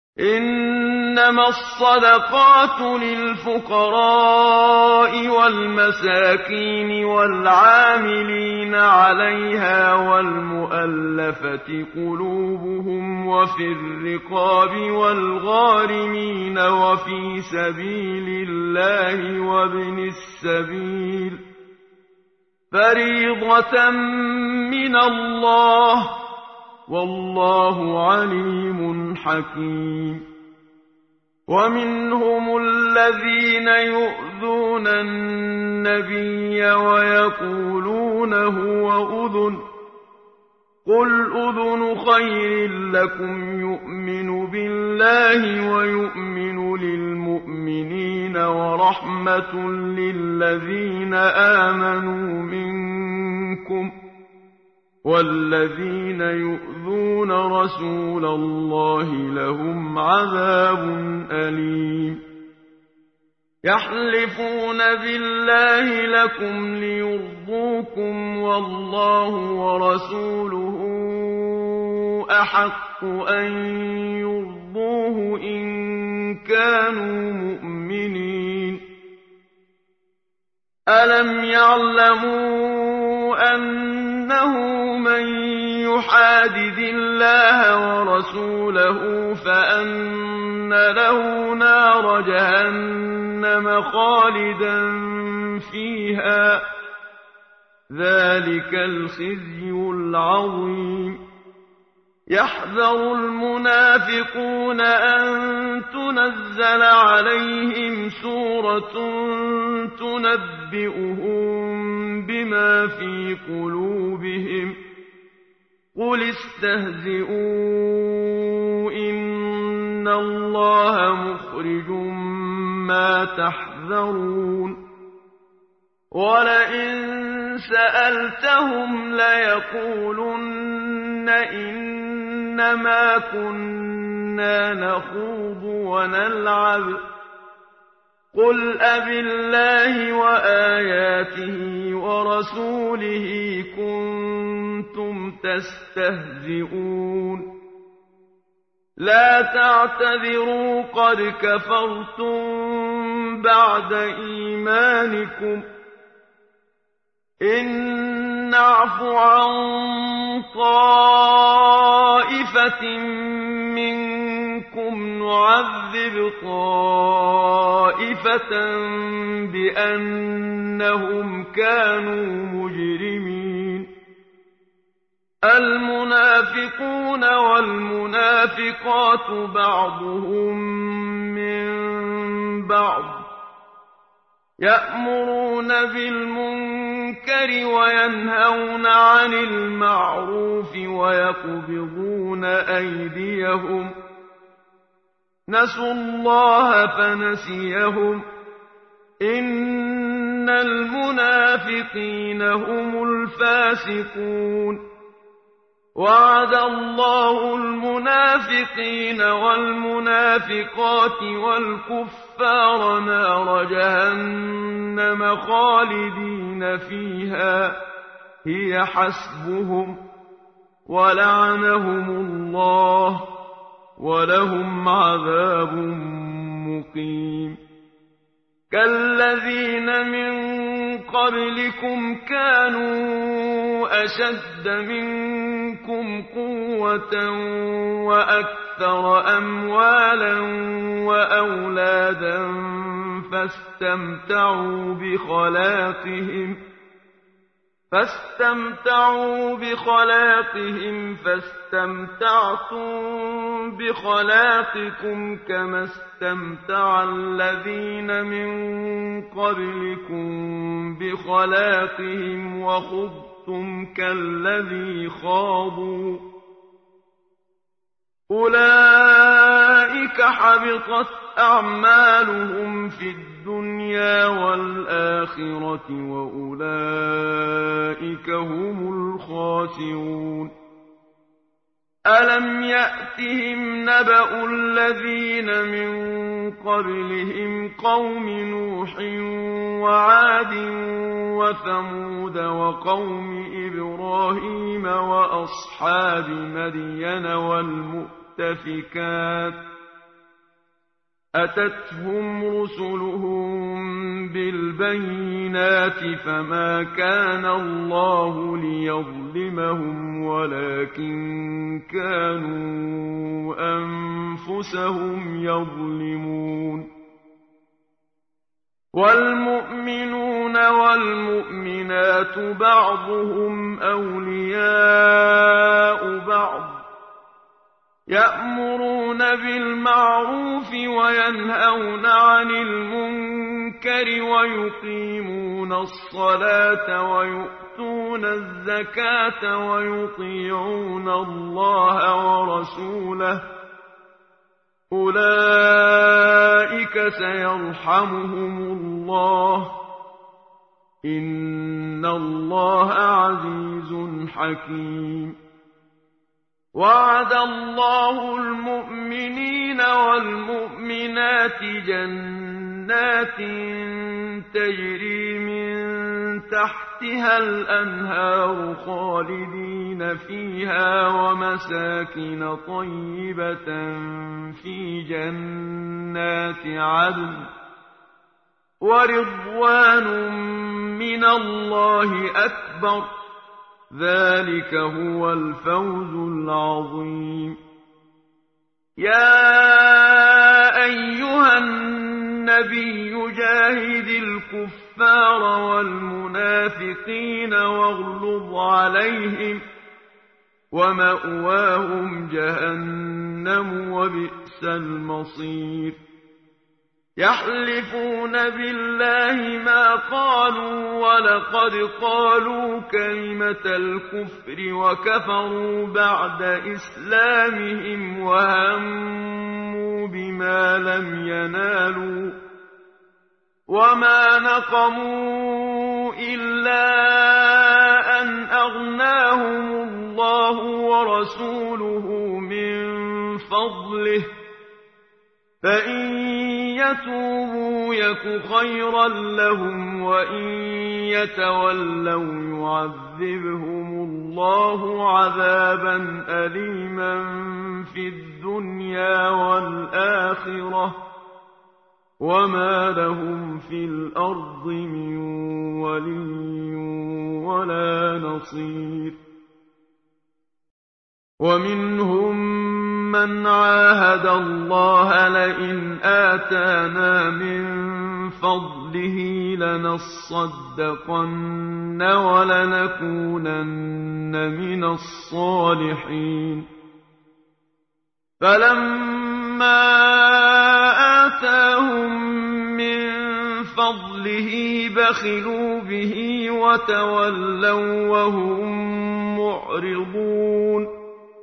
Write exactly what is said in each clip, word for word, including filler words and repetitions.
إنما الصدقات للفقراء والمساكين والعاملين عليها والمؤلفة قلوبهم وفي الرقاب والغارمين وفي سبيل الله وابن السبيل فريضة من الله والله عليم حكيم. ومنهم الذين يؤذون النبي ويقولون هو أذن قل أذن خير لكم يؤمن بالله ويؤمن للمؤمنين ورحمة للذين آمنوا منكم والذين يؤذون رسول الله لهم عذاب أليم. يحلفون بالله لكم ليرضوكم والله ورسوله أحق أن يرضوه إن كانوا مؤمنين. ألم يعلموا أنه من يحادد الله ورسوله فأن له نار جهنم خالدا فيها ذلك الخزي العظيم. يحذر المنافقون أن تنزل عليهم سورة تنبئهم بما في قلوبهم قل استهزئوا إن الله مخرج ما تحذرون. ولئن سألتهم ليقولن إنما كنا نخوض ونلعب قل أبالله وآياته ورسوله كنتم تستهزئون لا تعتذروا قد كفرتم بعد إيمانكم إن نعف عن طائفة منكم نعذب طائفة بأنهم كانوا مجرمين. المنافقون والمنافقات بعضهم من بعض يأمرون بالمنكر وينهون عن المعروف ويقبضون أيديهم نسوا الله فنسيهم إن المنافقين هم الفاسقون. وعد الله المنافقين والمنافقات والكفار نار جهنم خالدين فيها هي حسبهم ولعنهم الله ولهم عذاب مقيم. كالذين من قبلكم كانوا أشد منكم قوة وأكثر أموالا وأولادا فاستمتعوا بخلاقهم فاستمتعوا بخلاقهم فاستمتعتم بخلاقكم كما استمتع الذين من قبلكم بخلاقهم وخضتم كالذي خاضوا أولئك حبطت أعمالهم في الدنيا والآخرة وأولئك هم الخاسرون. ألم يأتهم نبأ الذين من قبلهم قوم نوح وعاد وثمود وقوم إبراهيم وأصحاب مدين والمؤتفكات أتتهم رسلهم بالبينات فما كان الله ليظلمهم ولكن كانوا أنفسهم يظلمون والمؤمنون والمؤمنات بعضهم أولياء بعض يأمرون بالمعروف وينهون عن المنكر ويقيمون الصلاة ويؤتون الزكاة ويطيعون الله ورسوله أولئك سيرحمهم الله إن الله عزيز حكيم وعد الله المؤمنين والمؤمنات جنات تجري من تحتها الأنهار خالدين فيها ومساكن طيبة في جنات عدن ورضوان من الله أكبر ذلك هو الفوز العظيم يا أيها النبي جاهد الكفار والمنافقين واغلظ عليهم ومأواهم جهنم وبئس المصير يحلفون بالله ما قالوا ولقد قالوا كلمة الكفر وكفروا بعد إسلامهم وهموا بما لم ينالوا وما نقموا إلا أن أغناهم الله ورسوله من فضله فإن يتوبوا يك خيرا لهم وإن يتولوا يعذبهم الله عذابا أليما في الدنيا والآخرة وما لهم في الأرض من ولي ولا نصير ومنهم من عاهد الله لئن آتانا من فضله لنصدقن ولنكونن من الصالحين فلما آتاهم من فضله بخلوا به وتولوا وهم معرضون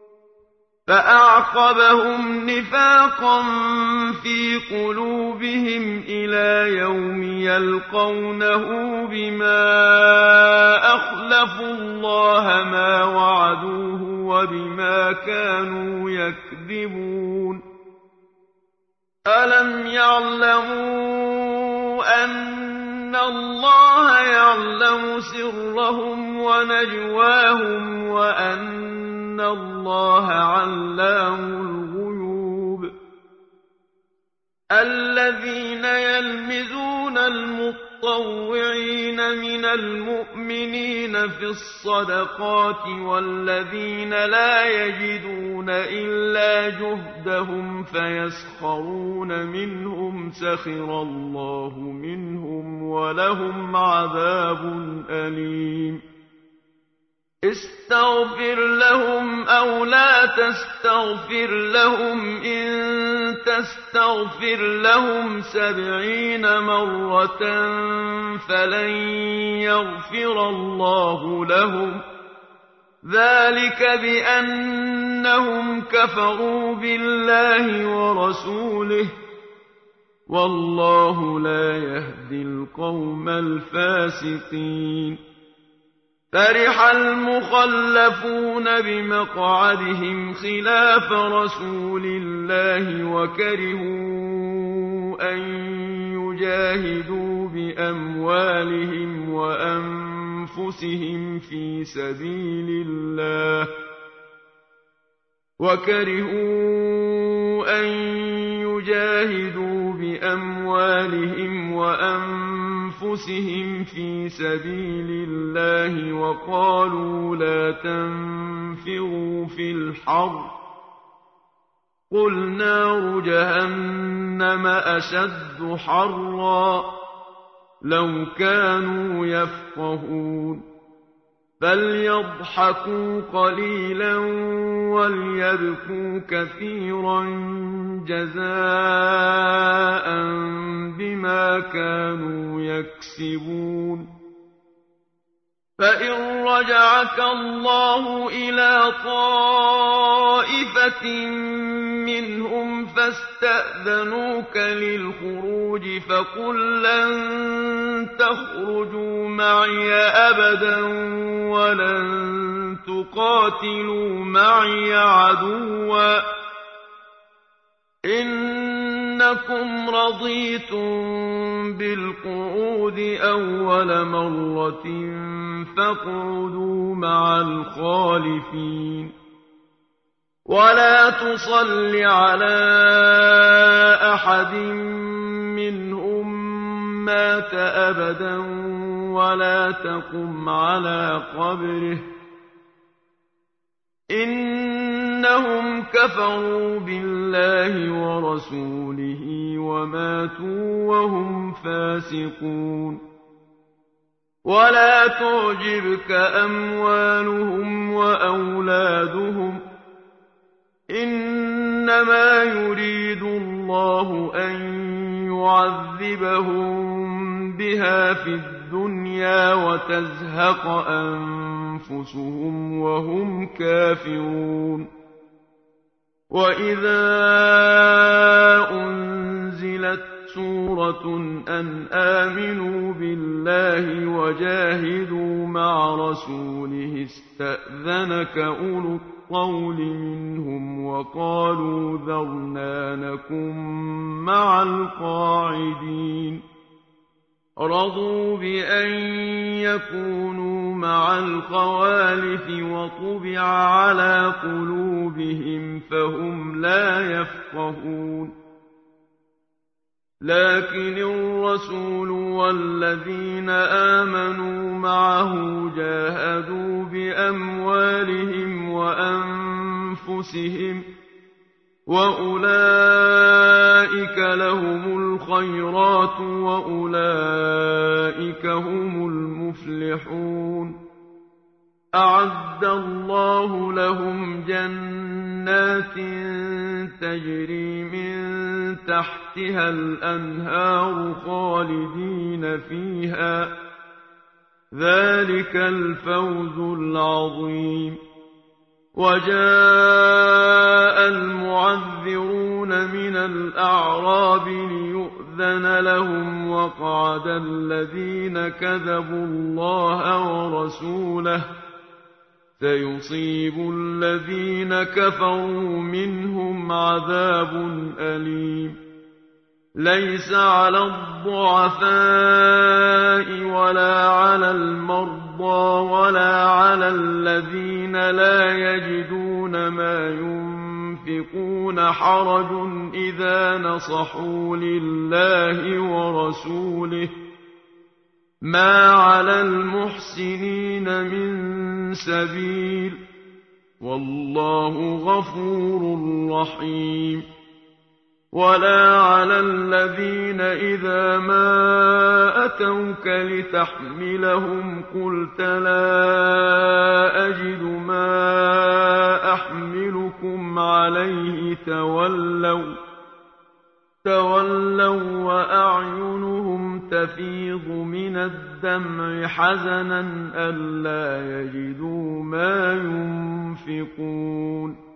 فأعقبهم نفاقا في قلوبهم إلى يوم يلقونه بما أخلفوا الله ما وعدوه وبما كانوا يكذبون ألم يعلموا أن الله يعلم سرهم ونجواهم وأن إن الله علام الغيوب الذين يلمزون المطوعين من المؤمنين في الصدقات والذين لا يجدون إلا جهدهم فيسخرون منهم سخر الله منهم ولهم عذاب أليم استغفر لهم أو لا تستغفر لهم إن تستغفر لهم سبعين مرة فلن يغفر الله لهم ذلك بأنهم كفروا بالله ورسوله والله لا يهدي القوم الفاسقين فرح المخلفون بمقعدهم خلاف رسول الله وكرهوا أن يجاهدوا بأموالهم وأنفسهم في سبيل الله وكرهوا أن ليجاهدوا بأموالهم وأنفسهم في سبيل الله وقالوا لا تنفروا في الحر قل نار جهنم أشد حرا لو كانوا يفقهون فليضحكوا قليلا وليبكوا كثيرا جزاء بما كانوا يكسبون فإن رجعك الله إلى طائفة منهم فاستأذنوك للخروج فقل لن تخرجوا معي أبدا ولن تقاتلوا معي عدوا إنكم رضيتم بالقعود أول مرة فاقعدوا مع الخالفين ولا تصل على أحد منهم مات أبدا ولا تقم على قبره إنهم كفروا بالله ورسوله وماتوا وهم فاسقون ولا تعجبك أموالهم وأولادهم إنما يريد الله أن يعذبهم بها في الدنيا وتزهق أنفسهم وهم كافرون وإذا أنزلت سورة أن آمنوا بالله وجاهدوا مع رسوله استأذنك أولو الطول منهم وقالوا ذرنا نكن مع القاعدين رضوا بأن يكونوا مع الخوالف وطبع على قلوبهم فهم لا يفقهون لكن الرسول والذين آمنوا معه جاهدوا بأموالهم وأنفسهم وأولئك لهم الخيرات وأولئك هم المفلحون أعد الله لهم جنات تجري من تحتها الأنهار خالدين فيها ذلك الفوز العظيم وجاء المعذرون من الأعراب ليؤذن لهم وقعد الذين كذبوا الله ورسوله سيصيب الذين كفروا منهم عذاب أليم ليس على الضعفاء ولا على المرضى ولا على الذين لا يجدون ما ينفقون حرج إذا نصحوا لله ورسوله ما على المحسنين من سبيل والله غفور رحيم ولا على الذين إذا ما أتوك لتحملهم قلت لا أجد ما أحملكم عليه تولوا تولوا وأعينهم تفيض من الدمع حزنا ألا يجدوا ما ينفقون